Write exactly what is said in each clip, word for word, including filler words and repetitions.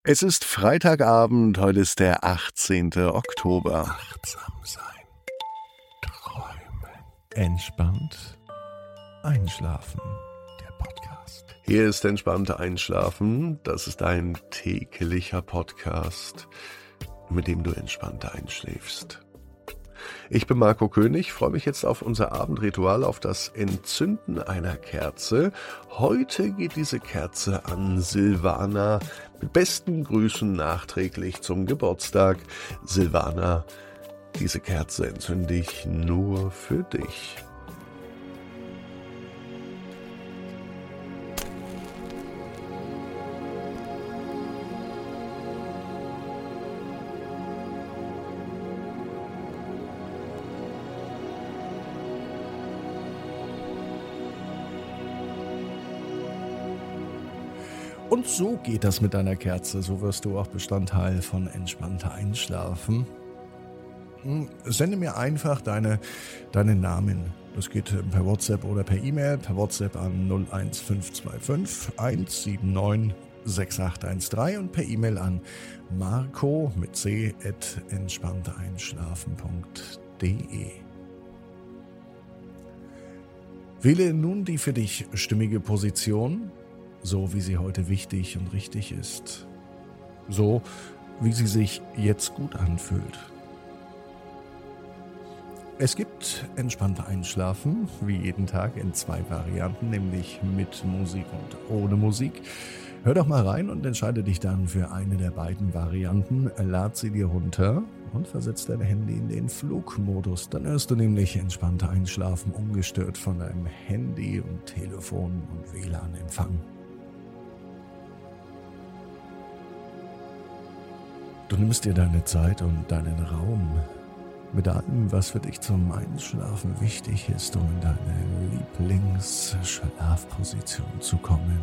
Es ist Freitagabend, heute ist der achtzehnte Oktober. Achtsam sein, träumen, entspannt einschlafen. Der Podcast. Hier ist Entspannt Einschlafen. Das ist ein täglicher Podcast, mit dem du entspannt einschläfst. Ich bin Marco König, freue mich jetzt auf unser Abendritual, auf das Entzünden einer Kerze. Heute geht diese Kerze an Silvana. Mit besten Grüßen nachträglich zum Geburtstag. Silvana, diese Kerze entzünde ich nur für dich. Und so geht das mit deiner Kerze. So wirst du auch Bestandteil von entspannter Einschlafen. Sende mir einfach deine, deine Namen. Das geht per WhatsApp oder per E-Mail. Per WhatsApp an null eins fünf zwei fünf eins sieben neun sechs acht eins drei und per E-Mail an marco mit c at entspannteinschlafen punkt de. Wähle nun die für dich stimmige Position, so wie sie heute wichtig und richtig ist. So, wie sie sich jetzt gut anfühlt. Es gibt entspannte Einschlafen, wie jeden Tag in zwei Varianten, nämlich mit Musik und ohne Musik. Hör doch mal rein und entscheide dich dann für eine der beiden Varianten. Lad sie dir runter und versetz dein Handy in den Flugmodus. Dann hörst du nämlich entspannte Einschlafen ungestört von deinem Handy und Telefon und W L A N-Empfang. Du nimmst dir deine Zeit und deinen Raum mit allem, was für dich zum Einschlafen wichtig ist, um in deine Lieblingsschlafposition zu kommen.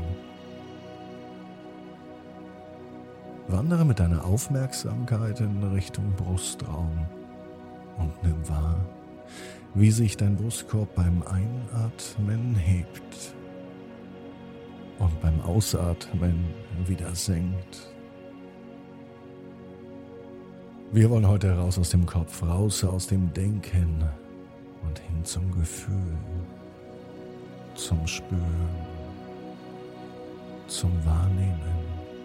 Wandere mit deiner Aufmerksamkeit in Richtung Brustraum und nimm wahr, wie sich dein Brustkorb beim Einatmen hebt und beim Ausatmen wieder senkt. Wir wollen heute raus aus dem Kopf, raus aus dem Denken und hin zum Gefühl, zum Spüren, zum Wahrnehmen.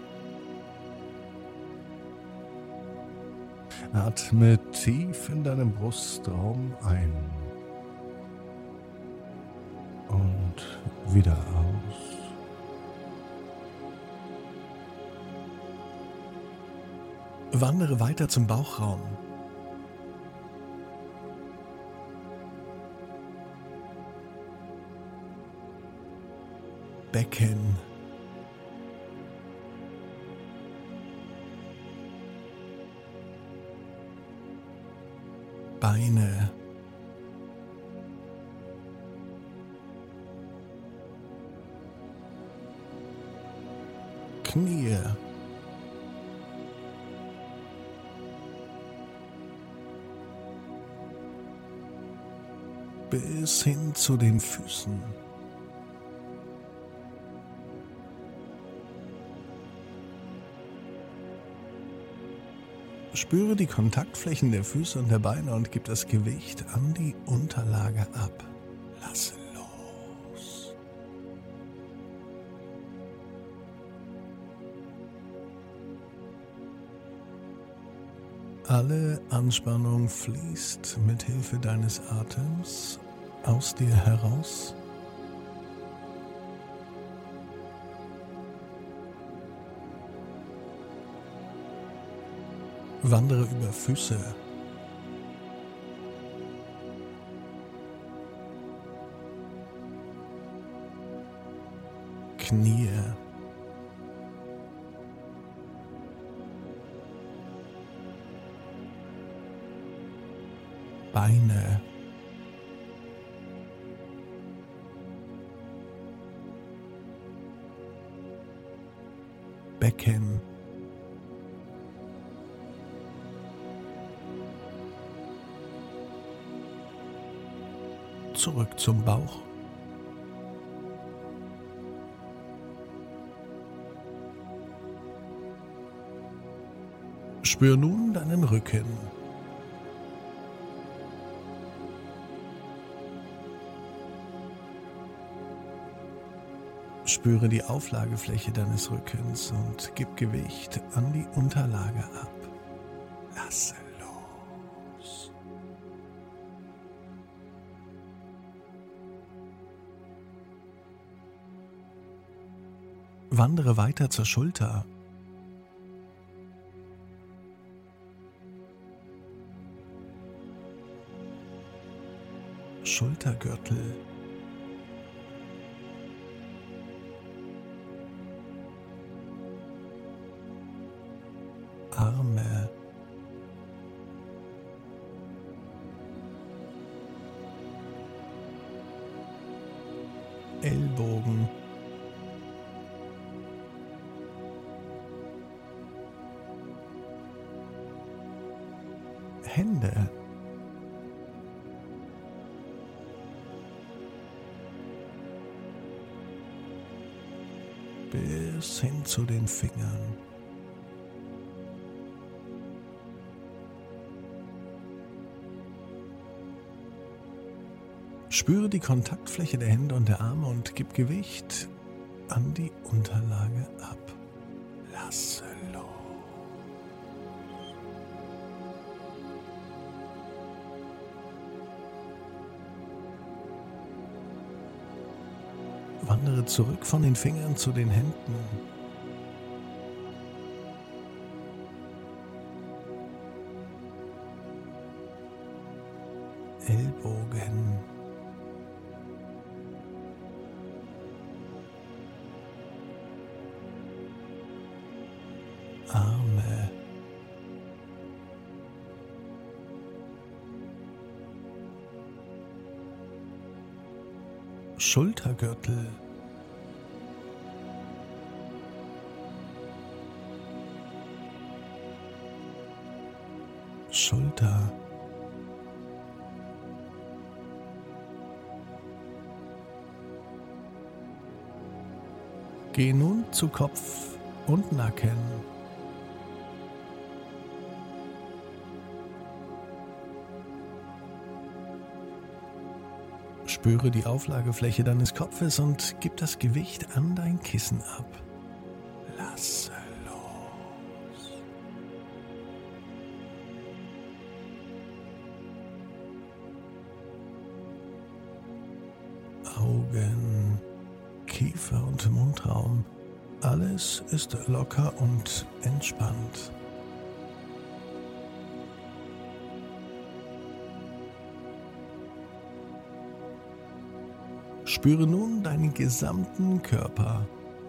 Atme tief in deinem Brustraum ein und wieder aus. Wandere weiter zum Bauchraum. Becken. Beine. Knie. Bis hin zu den Füßen. Spüre die Kontaktflächen der Füße und der Beine und gib das Gewicht an die Unterlage ab. Lasse los. Alle Anspannung fließt mit Hilfe deines Atems aus dir heraus. Wandere über Füße. Knie. Beine. Becken. Zurück zum Bauch. Spür nun deinen Rücken. Spüre die Auflagefläche deines Rückens und gib Gewicht an die Unterlage ab. Lasse los. Wandere weiter zur Schulter. Schultergürtel. Arme. Ellbogen. Hände. Bis hin zu den Fingern. Spüre die Kontaktfläche der Hände und der Arme und gib Gewicht an die Unterlage ab. Lasse los. Wandere zurück von den Fingern zu den Händen. Ellbogen. Arme. Schultergürtel. Schulter. Geh nun zu Kopf und Nacken. Spüre die Auflagefläche deines Kopfes und gib das Gewicht an dein Kissen ab. Lasse los. Augen, Kiefer und Mundraum. Alles ist locker und entspannt. Spüre nun deinen gesamten Körper.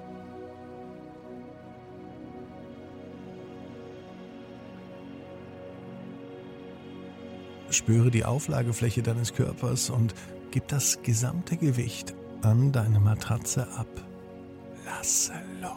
Spüre die Auflagefläche deines Körpers und gib das gesamte Gewicht an deine Matratze ab. Lasse los.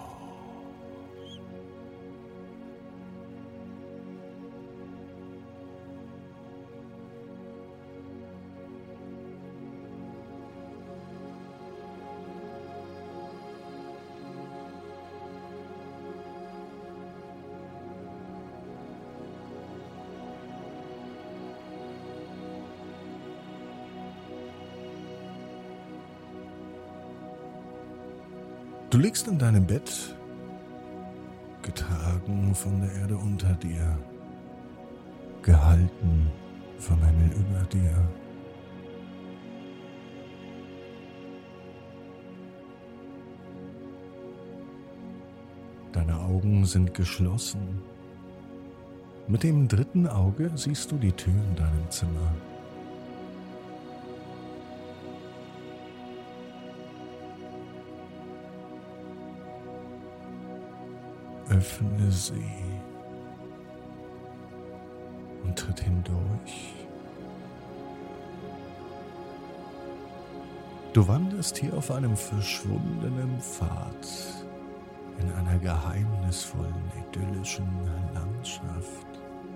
Du liegst in deinem Bett, getragen von der Erde unter dir, gehalten vom Himmel über dir. Deine Augen sind geschlossen. Mit dem dritten Auge siehst du die Tür in deinem Zimmer. Öffne sie und tritt hindurch. Du wanderst hier auf einem verschwundenen Pfad in einer geheimnisvollen, idyllischen Landschaft.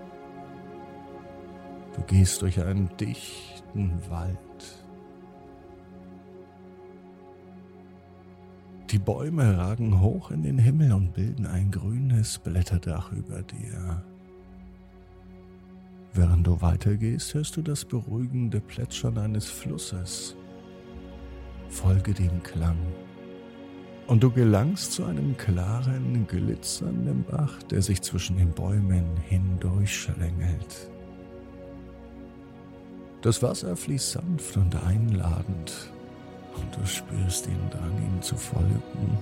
Du gehst durch einen dichten Wald. Die Bäume ragen hoch in den Himmel und bilden ein grünes Blätterdach über dir. Während du weitergehst, hörst du das beruhigende Plätschern eines Flusses. Folge dem Klang. Und du gelangst zu einem klaren, glitzernden Bach, der sich zwischen den Bäumen hindurchschlängelt. Das Wasser fließt sanft und einladend, und du spürst den Drang, ihm zu folgen.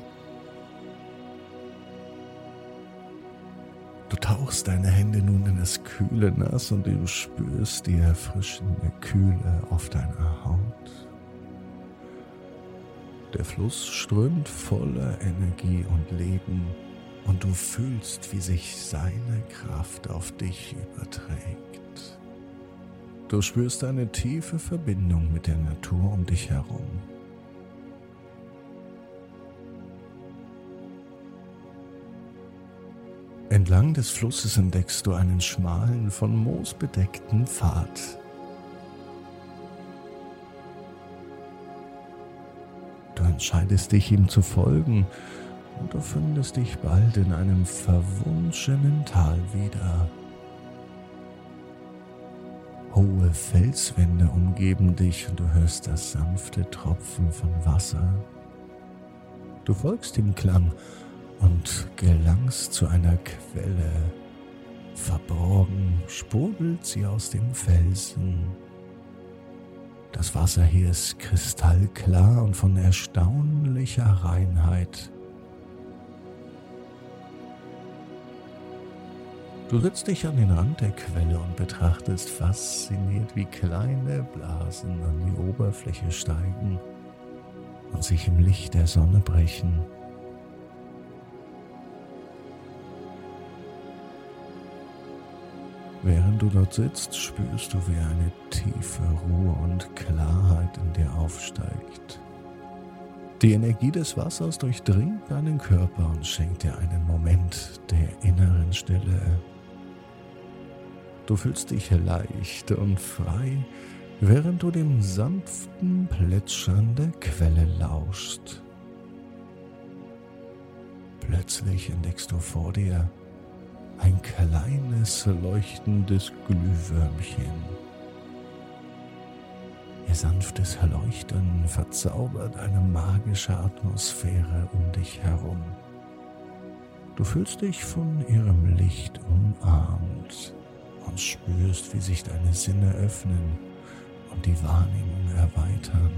Du tauchst deine Hände nun in das kühle Nass und du spürst die erfrischende Kühle auf deiner Haut. Der Fluss strömt voller Energie und Leben und du fühlst, wie sich seine Kraft auf dich überträgt. Du spürst eine tiefe Verbindung mit der Natur um dich herum. Entlang des Flusses entdeckst du einen schmalen, von Moos bedeckten Pfad. Du entscheidest dich, ihm zu folgen, und du findest dich bald in einem verwunschenen Tal wieder. Hohe Felswände umgeben dich und du hörst das sanfte Tropfen von Wasser. Du folgst dem Klang und gelangst zu einer Quelle. Verborgen sprudelt sie aus dem Felsen. Das Wasser hier ist kristallklar und von erstaunlicher Reinheit. Du setzt dich an den Rand der Quelle und betrachtest fasziniert, wie kleine Blasen an die Oberfläche steigen und sich im Licht der Sonne brechen. Während du dort sitzt, spürst du, wie eine tiefe Ruhe und Klarheit in dir aufsteigt. Die Energie des Wassers durchdringt deinen Körper und schenkt dir einen Moment der inneren Stille. Du fühlst dich leicht und frei, während du dem sanften Plätschern der Quelle lauschst. Plötzlich entdeckst du vor dir ein kleines, leuchtendes Glühwürmchen. Ihr sanftes Leuchten verzaubert eine magische Atmosphäre um dich herum. Du fühlst dich von ihrem Licht umarmt und spürst, wie sich deine Sinne öffnen und die Wahrnehmung erweitern.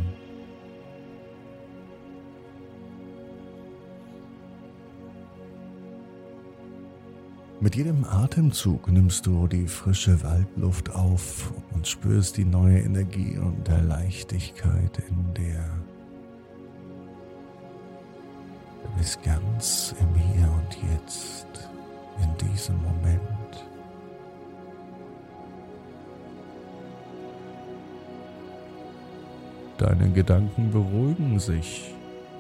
Mit jedem Atemzug nimmst du die frische Waldluft auf und spürst die neue Energie und der Leichtigkeit in dir. Du bist ganz im Hier und Jetzt, in diesem Moment. Deine Gedanken beruhigen sich.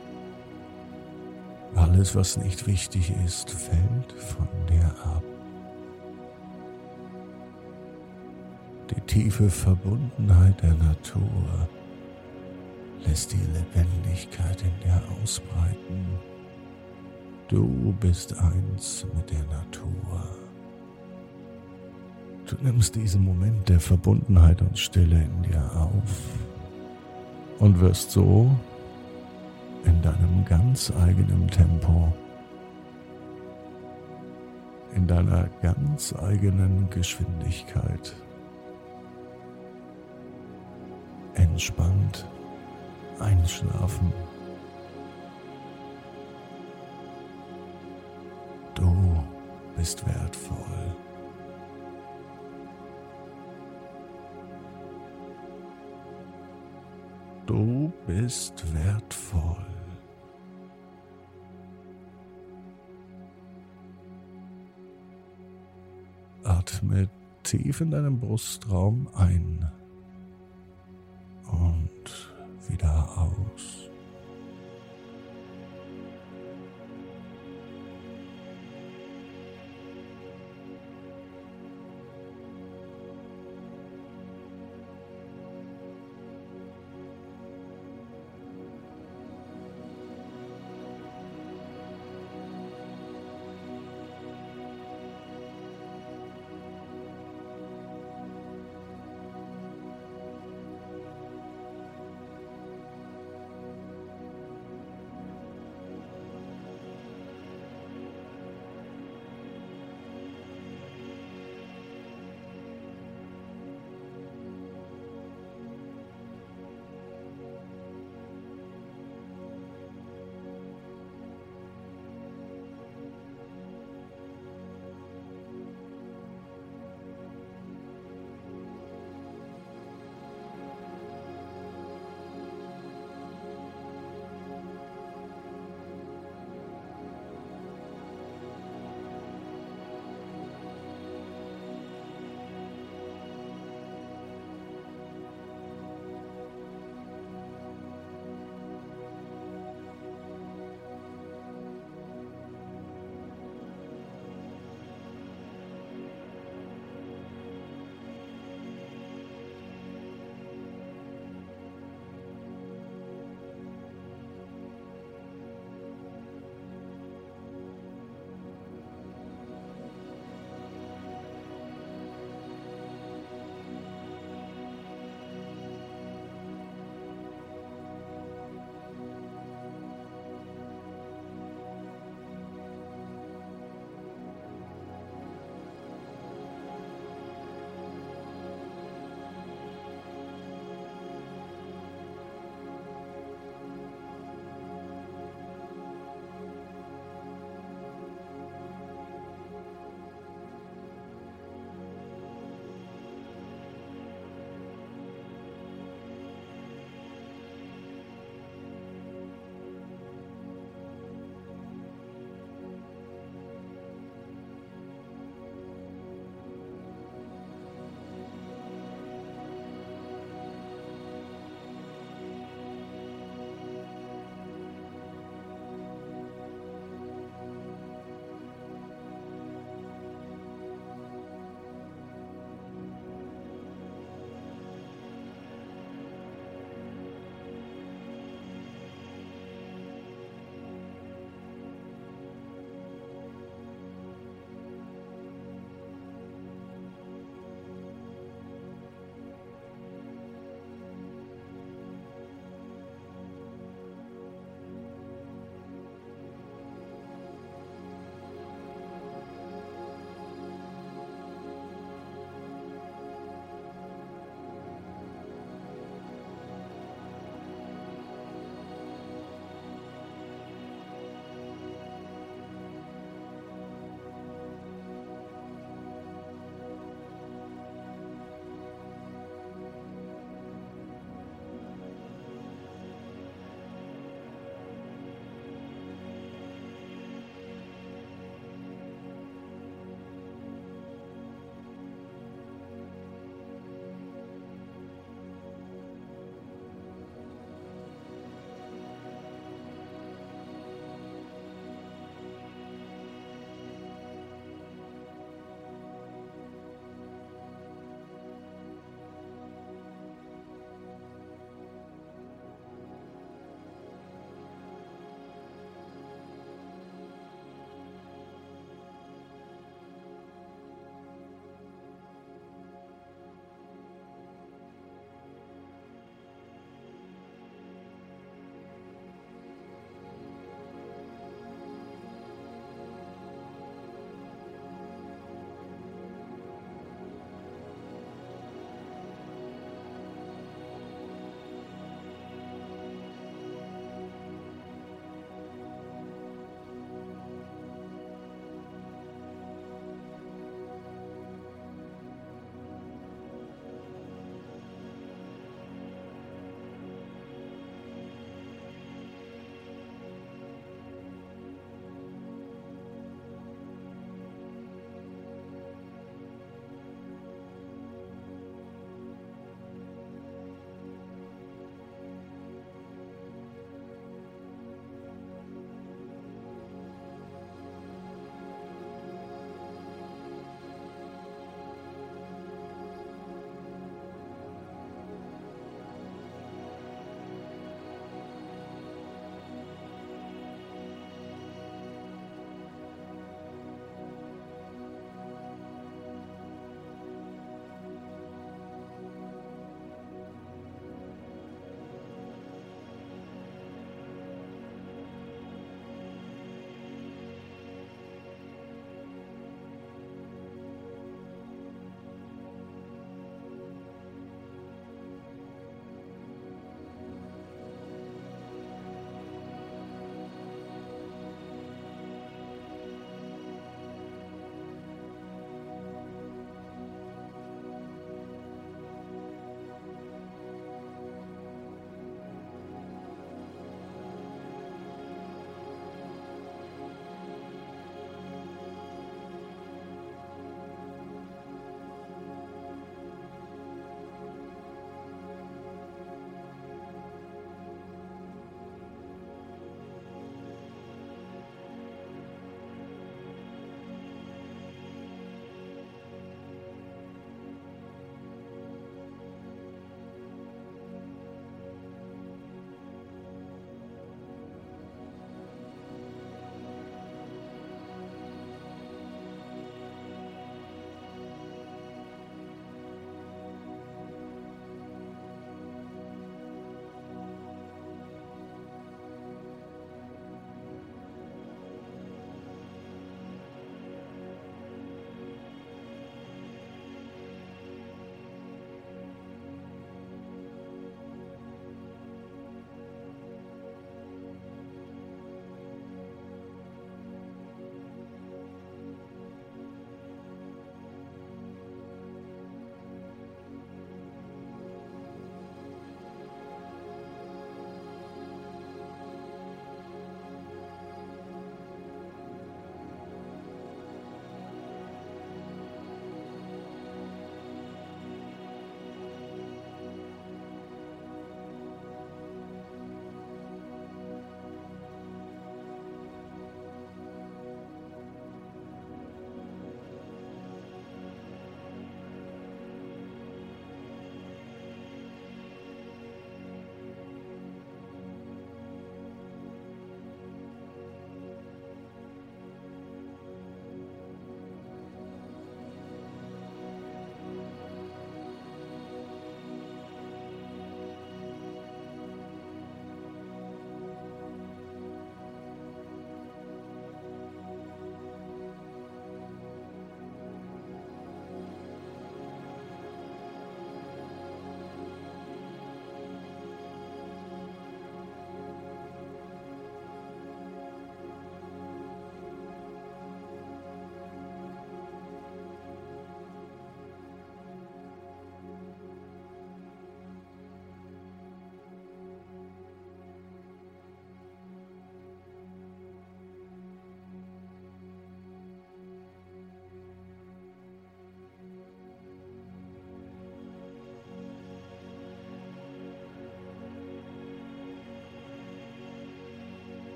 Alles, was nicht wichtig ist, fällt von dir ab. Die tiefe Verbundenheit der Natur lässt die Lebendigkeit in dir ausbreiten. Du bist eins mit der Natur. Du nimmst diesen Moment der Verbundenheit und Stille in dir auf und wirst so in deinem ganz eigenen Tempo, in deiner ganz eigenen Geschwindigkeit, entspannt einschlafen. Du bist wertvoll. Du bist wertvoll. Atme tief in deinem Brustraum ein und wieder aus.